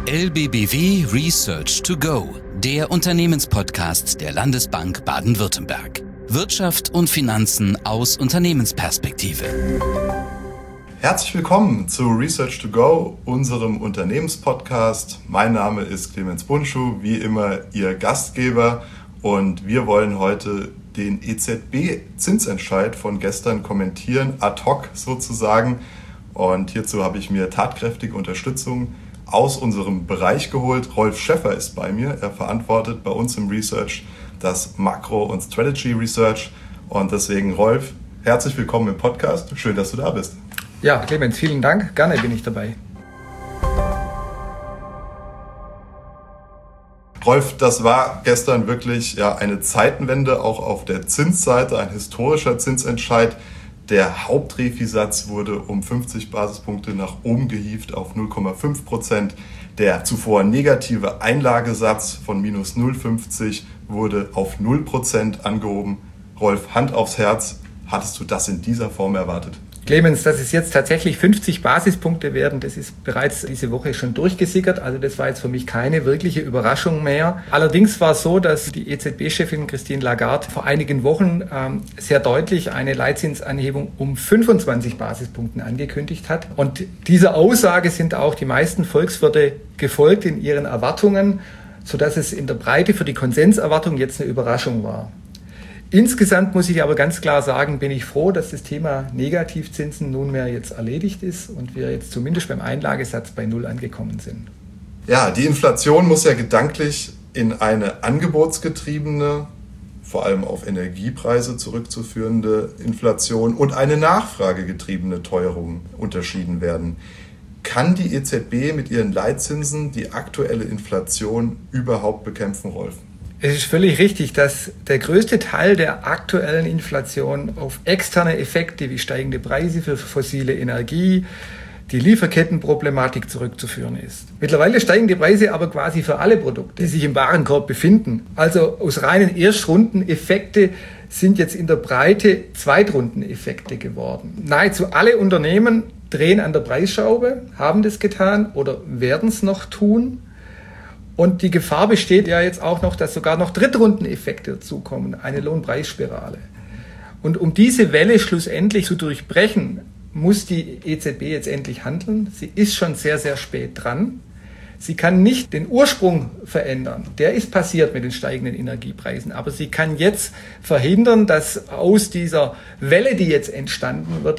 LBBW Research to Go, der Unternehmenspodcast der Landesbank Baden-Württemberg. Wirtschaft und Finanzen aus Unternehmensperspektive. Herzlich willkommen zu Research to Go, unserem Unternehmenspodcast. Mein Name ist Clemens Bunschuh, wie immer Ihr Gastgeber, und wir wollen heute den EZB-Zinsentscheid von gestern kommentieren, ad hoc sozusagen. Und hierzu habe ich mir tatkräftige Unterstützung aus unserem Bereich geholt. Rolf Schäffer ist bei mir. Er verantwortet bei uns im Research das Makro- und Strategy Research. Und deswegen, Rolf, herzlich willkommen im Podcast. Schön, dass du da bist. Ja, Clemens, vielen Dank. Gerne bin ich dabei. Rolf, das war gestern wirklich eine Zeitenwende, auch auf der Zinsseite, ein historischer Zinsentscheid. Der Hauptrefi-Satz wurde um 50 Basispunkte nach oben gehievt auf 0,5%. Der zuvor negative Einlagesatz von minus 0,50 wurde auf 0% angehoben. Rolf, Hand aufs Herz, hattest du das in dieser Form erwartet? Clemens, dass es jetzt tatsächlich 50 Basispunkte werden, das ist bereits diese Woche schon durchgesickert. Also das war jetzt für mich keine wirkliche Überraschung mehr. Allerdings war es so, dass die EZB-Chefin Christine Lagarde vor einigen Wochen sehr deutlich eine Leitzinsanhebung um 25 Basispunkten angekündigt hat. Und dieser Aussage sind auch die meisten Volkswirte gefolgt in ihren Erwartungen, sodass es in der Breite für die Konsenserwartung jetzt eine Überraschung war. Insgesamt muss ich aber ganz klar sagen, bin ich froh, dass das Thema Negativzinsen nunmehr jetzt erledigt ist und wir jetzt zumindest beim Einlagesatz bei Null angekommen sind. Ja, die Inflation muss ja gedanklich in eine angebotsgetriebene, vor allem auf Energiepreise zurückzuführende Inflation und eine nachfragegetriebene Teuerung unterschieden werden. Kann die EZB mit ihren Leitzinsen die aktuelle Inflation überhaupt bekämpfen, Rolf? Es ist völlig richtig, dass der größte Teil der aktuellen Inflation auf externe Effekte wie steigende Preise für fossile Energie, die Lieferkettenproblematik zurückzuführen ist. Mittlerweile steigen die Preise aber quasi für alle Produkte, die sich im Warenkorb befinden. Also aus reinen Erstrundeneffekte sind jetzt in der Breite Zweitrundeneffekte geworden. Nahezu alle Unternehmen drehen an der Preisschraube, haben das getan oder werden es noch tun. Und die Gefahr besteht ja jetzt auch noch, dass sogar noch Drittrundeneffekte dazukommen, eine Lohnpreisspirale. Und um diese Welle schlussendlich zu durchbrechen, muss die EZB jetzt endlich handeln. Sie ist schon sehr, sehr spät dran. Sie kann nicht den Ursprung verändern. Der ist passiert mit den steigenden Energiepreisen. Aber sie kann jetzt verhindern, dass aus dieser Welle, die jetzt entstanden wird,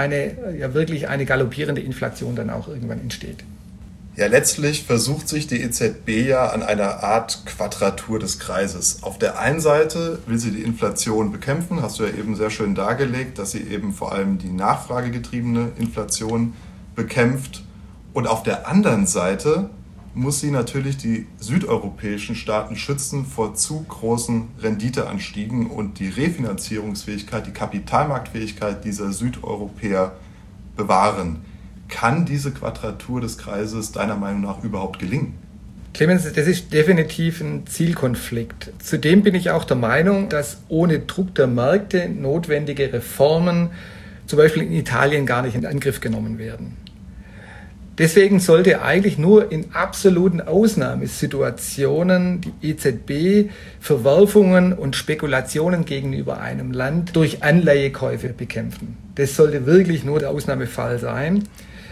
wirklich eine galoppierende Inflation dann auch irgendwann entsteht. Ja, letztlich versucht sich die EZB ja an einer Art Quadratur des Kreises. Auf der einen Seite will sie die Inflation bekämpfen, hast du ja eben sehr schön dargelegt, dass sie eben vor allem die nachfragegetriebene Inflation bekämpft. Und auf der anderen Seite muss sie natürlich die südeuropäischen Staaten schützen vor zu großen Renditeanstiegen und die Refinanzierungsfähigkeit, die Kapitalmarktfähigkeit dieser Südeuropäer bewahren. Kann diese Quadratur des Kreises deiner Meinung nach überhaupt gelingen? Clemens, das ist definitiv ein Zielkonflikt. Zudem bin ich auch der Meinung, dass ohne Druck der Märkte notwendige Reformen, zum Beispiel in Italien, gar nicht in Angriff genommen werden. Deswegen sollte eigentlich nur in absoluten Ausnahmesituationen die EZB Verwerfungen und Spekulationen gegenüber einem Land durch Anleihekäufe bekämpfen. Das sollte wirklich nur der Ausnahmefall sein.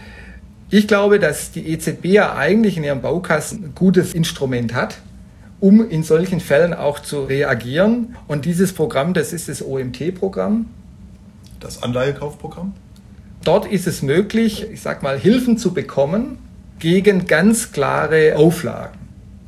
Ich glaube, dass die EZB ja eigentlich in ihrem Baukasten ein gutes Instrument hat, um in solchen Fällen auch zu reagieren. Und dieses Programm, das ist das OMT-Programm. Das Anleihekaufprogramm? Dort ist es möglich, Hilfen zu bekommen gegen ganz klare Auflagen.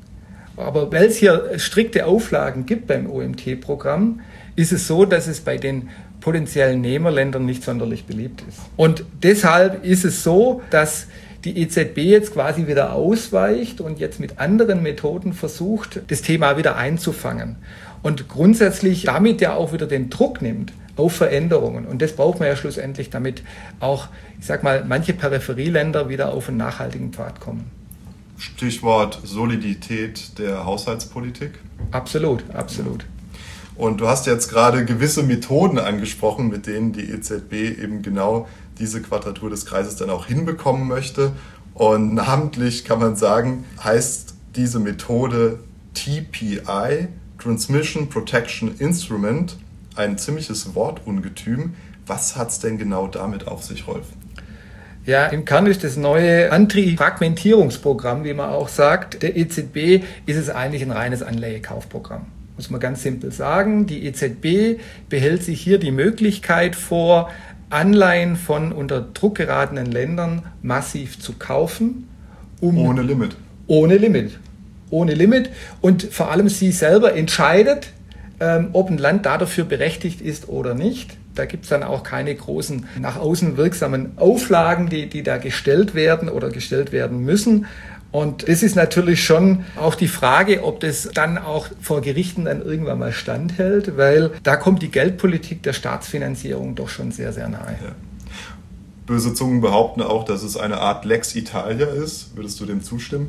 Aber weil es hier strikte Auflagen gibt beim OMT-Programm, ist es so, dass es bei den potenziellen Nehmerländern nicht sonderlich beliebt ist. Und deshalb ist es so, dass die EZB jetzt quasi wieder ausweicht und jetzt mit anderen Methoden versucht, das Thema wieder einzufangen. Und grundsätzlich damit ja auch wieder den Druck nimmt auf Veränderungen. Und das braucht man ja schlussendlich, damit auch, manche Peripherieländer wieder auf einen nachhaltigen Pfad kommen. Stichwort Solidität der Haushaltspolitik. Absolut, absolut. Und du hast jetzt gerade gewisse Methoden angesprochen, mit denen die EZB eben genau diese Quadratur des Kreises dann auch hinbekommen möchte. Und namentlich kann man sagen, heißt diese Methode TPI, Transmission Protection Instrument, ein ziemliches Wortungetüm. Was hat es denn genau damit auf sich, Rolf? Ja, im Kern ist das neue Antifragmentierungsprogramm, wie man auch sagt, der EZB, ist es eigentlich ein reines Anleihekaufprogramm. Muss man ganz simpel sagen. Die EZB behält sich hier die Möglichkeit vor, Anleihen von unter Druck geratenen Ländern massiv zu kaufen. Ohne Limit. Ohne Limit. Ohne Limit. Und vor allem sie selber entscheidet, ob ein Land dafür berechtigt ist oder nicht. Da gibt es dann auch keine großen nach außen wirksamen Auflagen, die da gestellt werden oder gestellt werden müssen. Und das ist natürlich schon auch die Frage, ob das dann auch vor Gerichten dann irgendwann mal standhält, weil da kommt die Geldpolitik der Staatsfinanzierung doch schon sehr, sehr nahe. Ja. Böse Zungen behaupten auch, dass es eine Art Lex Italia ist. Würdest du dem zustimmen?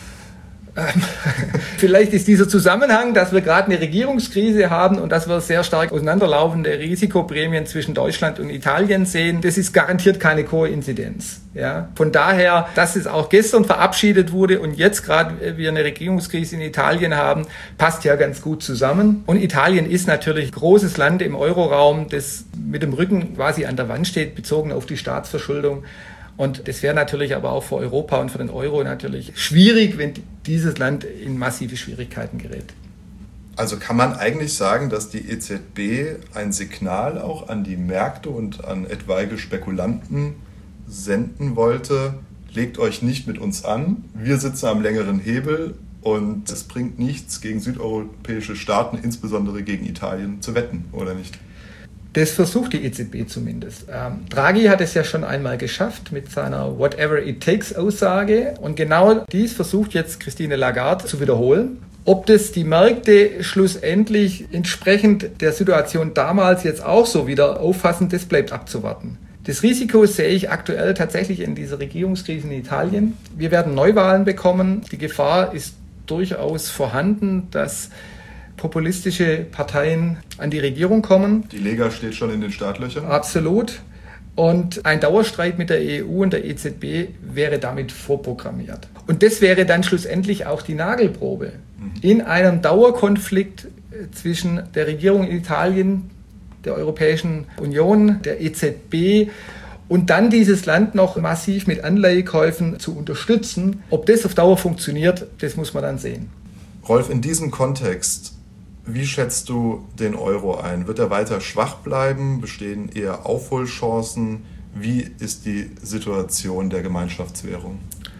Vielleicht ist dieser Zusammenhang, dass wir gerade eine Regierungskrise haben und dass wir sehr stark auseinanderlaufende Risikoprämien zwischen Deutschland und Italien sehen, das ist garantiert keine Koinzidenz. Ja? Von daher, dass es auch gestern verabschiedet wurde und jetzt gerade wir eine Regierungskrise in Italien haben, passt ja ganz gut zusammen. Und Italien ist natürlich ein großes Land im Euroraum, das mit dem Rücken quasi an der Wand steht, bezogen auf die Staatsverschuldung. Und das wäre natürlich aber auch für Europa und für den Euro natürlich schwierig, wenn dieses Land in massive Schwierigkeiten gerät. Also kann man eigentlich sagen, dass die EZB ein Signal auch an die Märkte und an etwaige Spekulanten senden wollte, legt euch nicht mit uns an, wir sitzen am längeren Hebel und es bringt nichts, gegen südeuropäische Staaten, insbesondere gegen Italien, zu wetten, oder nicht? Das versucht die EZB zumindest. Draghi hat es ja schon einmal geschafft mit seiner Whatever-it-takes-Aussage. Und genau dies versucht jetzt Christine Lagarde zu wiederholen. Ob das die Märkte schlussendlich entsprechend der Situation damals jetzt auch so wieder auffassen, das bleibt abzuwarten. Das Risiko sehe ich aktuell tatsächlich in dieser Regierungskrise in Italien. Wir werden Neuwahlen bekommen. Die Gefahr ist durchaus vorhanden, dass populistische Parteien an die Regierung kommen. Die Lega steht schon in den Startlöchern. Absolut. Und ein Dauerstreit mit der EU und der EZB wäre damit vorprogrammiert. Und das wäre dann schlussendlich auch die Nagelprobe. In einem Dauerkonflikt zwischen der Regierung in Italien, der Europäischen Union, der EZB und dann dieses Land noch massiv mit Anleihekäufen zu unterstützen. Ob das auf Dauer funktioniert, das muss man dann sehen. Rolf, in diesem Kontext, wie schätzt du den Euro ein? Wird er weiter schwach bleiben? Bestehen eher Aufholchancen? Wie ist die Situation der Gemeinschaftswährung?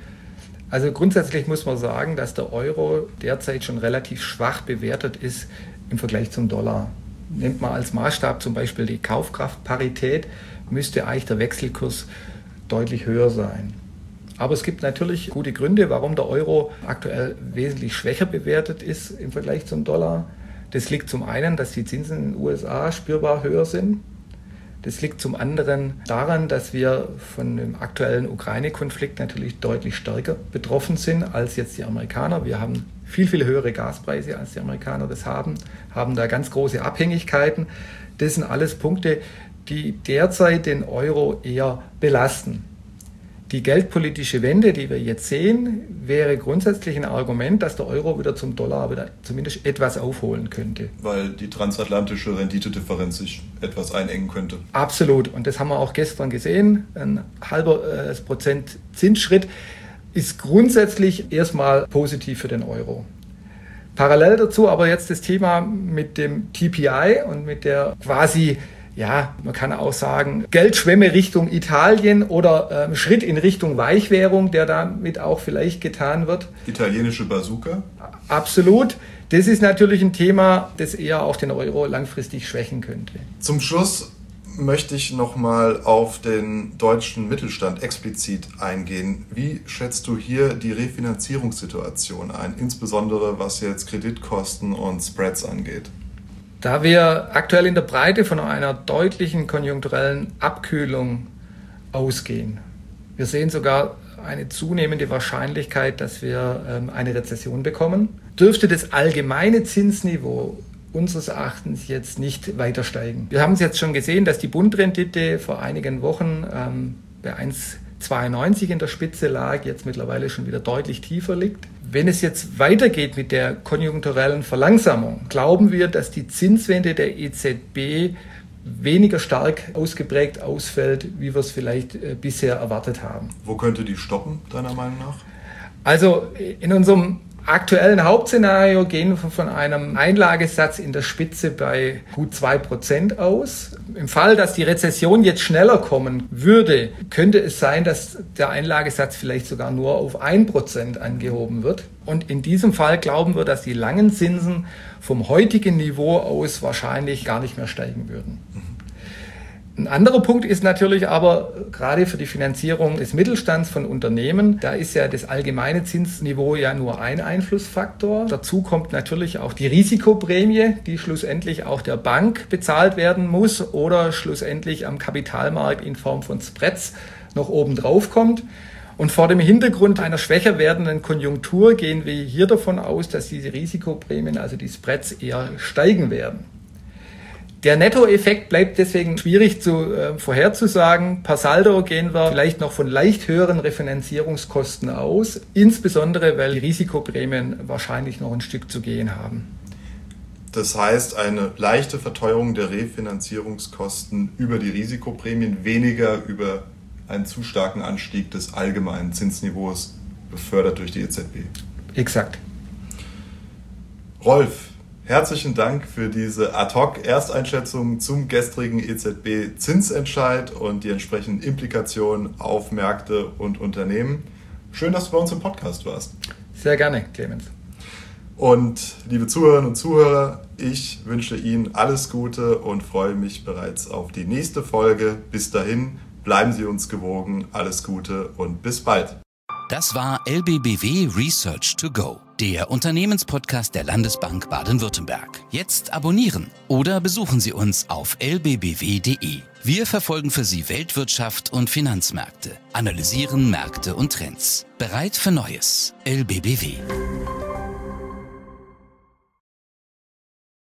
Also grundsätzlich muss man sagen, dass der Euro derzeit schon relativ schwach bewertet ist im Vergleich zum Dollar. Nimmt man als Maßstab zum Beispiel die Kaufkraftparität, müsste eigentlich der Wechselkurs deutlich höher sein. Aber es gibt natürlich gute Gründe, warum der Euro aktuell wesentlich schwächer bewertet ist im Vergleich zum Dollar. Das liegt zum einen, dass die Zinsen in den USA spürbar höher sind. Das liegt zum anderen daran, dass wir von dem aktuellen Ukraine-Konflikt natürlich deutlich stärker betroffen sind als jetzt die Amerikaner. Wir haben viel, viel höhere Gaspreise, als die Amerikaner das haben da ganz große Abhängigkeiten. Das sind alles Punkte, die derzeit den Euro eher belasten. Die geldpolitische Wende, die wir jetzt sehen, wäre grundsätzlich ein Argument, dass der Euro wieder zum Dollar wieder zumindest etwas aufholen könnte. Weil die transatlantische Renditedifferenz sich etwas einengen könnte. Absolut. Und das haben wir auch gestern gesehen. Ein halber Prozent Zinsschritt ist grundsätzlich erstmal positiv für den Euro. Parallel dazu aber jetzt das Thema mit dem TPI und mit der quasi, ja, man kann auch sagen, Geldschwemme Richtung Italien oder Schritt in Richtung Weichwährung, der damit auch vielleicht getan wird. Italienische Bazooka? Absolut. Das ist natürlich ein Thema, das eher auch den Euro langfristig schwächen könnte. Zum Schluss möchte ich nochmal auf den deutschen Mittelstand explizit eingehen. Wie schätzt du hier die Refinanzierungssituation ein, insbesondere was jetzt Kreditkosten und Spreads angeht? Da wir aktuell in der Breite von einer deutlichen konjunkturellen Abkühlung ausgehen, wir sehen sogar eine zunehmende Wahrscheinlichkeit, dass wir eine Rezession bekommen, dürfte das allgemeine Zinsniveau unseres Erachtens jetzt nicht weiter steigen. Wir haben es jetzt schon gesehen, dass die Bundrendite vor einigen Wochen bei 92 in der Spitze lag, jetzt mittlerweile schon wieder deutlich tiefer liegt. Wenn es jetzt weitergeht mit der konjunkturellen Verlangsamung, glauben wir, dass die Zinswende der EZB weniger stark ausgeprägt ausfällt, wie wir es vielleicht bisher erwartet haben. Wo könnte die stoppen, deiner Meinung nach? Also in unserem aktuellen Hauptszenario gehen wir von einem Einlagesatz in der Spitze bei gut 2% aus. Im Fall, dass die Rezession jetzt schneller kommen würde, könnte es sein, dass der Einlagesatz vielleicht sogar nur auf 1% angehoben wird. Und in diesem Fall glauben wir, dass die langen Zinsen vom heutigen Niveau aus wahrscheinlich gar nicht mehr steigen würden. Ein anderer Punkt ist natürlich aber gerade für die Finanzierung des Mittelstands von Unternehmen, da ist ja das allgemeine Zinsniveau ja nur ein Einflussfaktor. Dazu kommt natürlich auch die Risikoprämie, die schlussendlich auch der Bank bezahlt werden muss oder schlussendlich am Kapitalmarkt in Form von Spreads noch oben drauf kommt. Und vor dem Hintergrund einer schwächer werdenden Konjunktur gehen wir hier davon aus, dass diese Risikoprämien, also die Spreads, eher steigen werden. Der Nettoeffekt bleibt deswegen schwierig vorherzusagen. Per Saldo gehen wir vielleicht noch von leicht höheren Refinanzierungskosten aus, insbesondere weil die Risikoprämien wahrscheinlich noch ein Stück zu gehen haben. Das heißt, eine leichte Verteuerung der Refinanzierungskosten über die Risikoprämien, weniger über einen zu starken Anstieg des allgemeinen Zinsniveaus, befördert durch die EZB. Exakt. Rolf, herzlichen Dank für diese Ad-Hoc-Ersteinschätzung zum gestrigen EZB-Zinsentscheid und die entsprechenden Implikationen auf Märkte und Unternehmen. Schön, dass du bei uns im Podcast warst. Sehr gerne, Clemens. Und liebe Zuhörerinnen und Zuhörer, ich wünsche Ihnen alles Gute und freue mich bereits auf die nächste Folge. Bis dahin, bleiben Sie uns gewogen, alles Gute und bis bald. Das war LBBW Research to Go, der Unternehmenspodcast der Landesbank Baden-Württemberg. Jetzt abonnieren oder besuchen Sie uns auf lbbw.de. Wir verfolgen für Sie Weltwirtschaft und Finanzmärkte, analysieren Märkte und Trends. Bereit für Neues. LBBW.